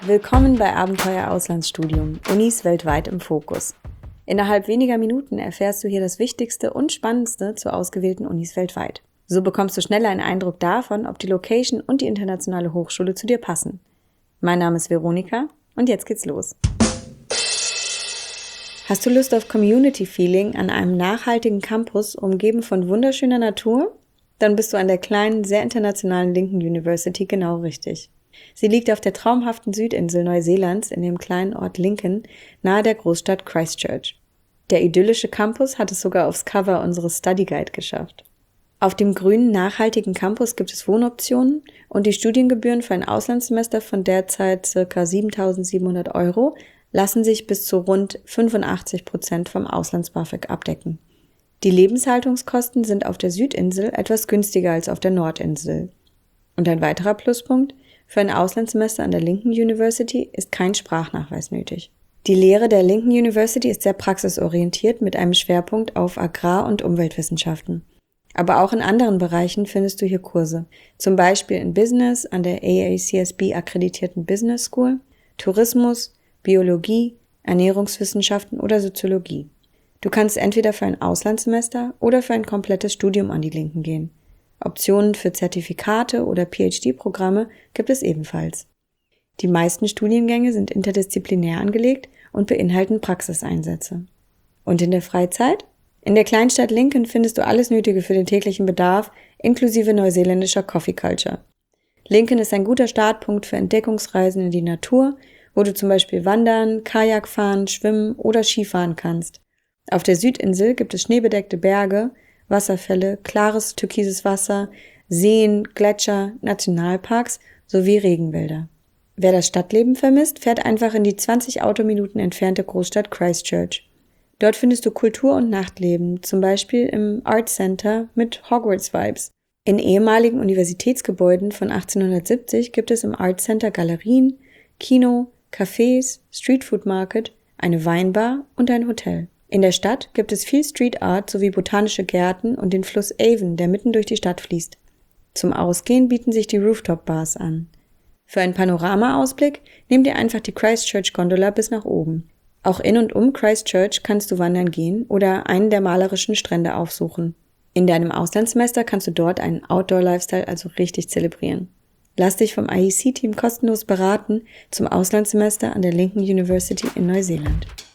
Willkommen bei Abenteuer Auslandsstudium, Unis weltweit im Fokus. Innerhalb weniger Minuten erfährst du hier das Wichtigste und Spannendste zu ausgewählten Unis weltweit. So bekommst du schneller einen Eindruck davon, ob die Location und die internationale Hochschule zu dir passen. Mein Name ist Veronika und jetzt geht's los. Hast du Lust auf Community-Feeling an einem nachhaltigen Campus, umgeben von wunderschöner Natur? Dann bist du an der kleinen, sehr internationalen Lincoln University genau richtig. Sie liegt auf der traumhaften Südinsel Neuseelands in dem kleinen Ort Lincoln, nahe der Großstadt Christchurch. Der idyllische Campus hat es sogar aufs Cover unseres Study Guide geschafft. Auf dem grünen, nachhaltigen Campus gibt es Wohnoptionen und die Studiengebühren für ein Auslandssemester von derzeit ca. 7.700 € lassen sich bis zu rund 85% vom Auslands-BAföG abdecken. Die Lebenshaltungskosten sind auf der Südinsel etwas günstiger als auf der Nordinsel. Und ein weiterer Pluspunkt: Für ein Auslandssemester an der Lincoln University ist kein Sprachnachweis nötig. Die Lehre der Lincoln University ist sehr praxisorientiert mit einem Schwerpunkt auf Agrar- und Umweltwissenschaften. Aber auch in anderen Bereichen findest du hier Kurse, zum Beispiel in Business an der AACSB akkreditierten Business School, Tourismus, Biologie, Ernährungswissenschaften oder Soziologie. Du kannst entweder für ein Auslandssemester oder für ein komplettes Studium an die Lincoln gehen. Optionen für Zertifikate oder PhD-Programme gibt es ebenfalls. Die meisten Studiengänge sind interdisziplinär angelegt und beinhalten Praxiseinsätze. Und in der Freizeit? In der Kleinstadt Lincoln findest du alles Nötige für den täglichen Bedarf, inklusive neuseeländischer Coffee Culture. Lincoln ist ein guter Startpunkt für Entdeckungsreisen in die Natur, wo du zum Beispiel wandern, Kajak fahren, schwimmen oder Skifahren kannst. Auf der Südinsel gibt es schneebedeckte Berge, Wasserfälle, klares türkises Wasser, Seen, Gletscher, Nationalparks sowie Regenwälder. Wer das Stadtleben vermisst, fährt einfach in die 20 Autominuten entfernte Großstadt Christchurch. Dort findest du Kultur- und Nachtleben, zum Beispiel im Art Center mit Hogwarts-Vibes. In ehemaligen Universitätsgebäuden von 1870 gibt es im Art Center Galerien, Kino, Cafés, Streetfood Market, eine Weinbar und ein Hotel. In der Stadt gibt es viel Street Art sowie botanische Gärten und den Fluss Avon, der mitten durch die Stadt fließt. Zum Ausgehen bieten sich die Rooftop-Bars an. Für einen Panoramaausblick nimm dir einfach die Christchurch-Gondola bis nach oben. Auch in und um Christchurch kannst du wandern gehen oder einen der malerischen Strände aufsuchen. In deinem Auslandssemester kannst du dort einen Outdoor-Lifestyle also richtig zelebrieren. Lass dich vom IEC-Team kostenlos beraten zum Auslandssemester an der Lincoln University in Neuseeland.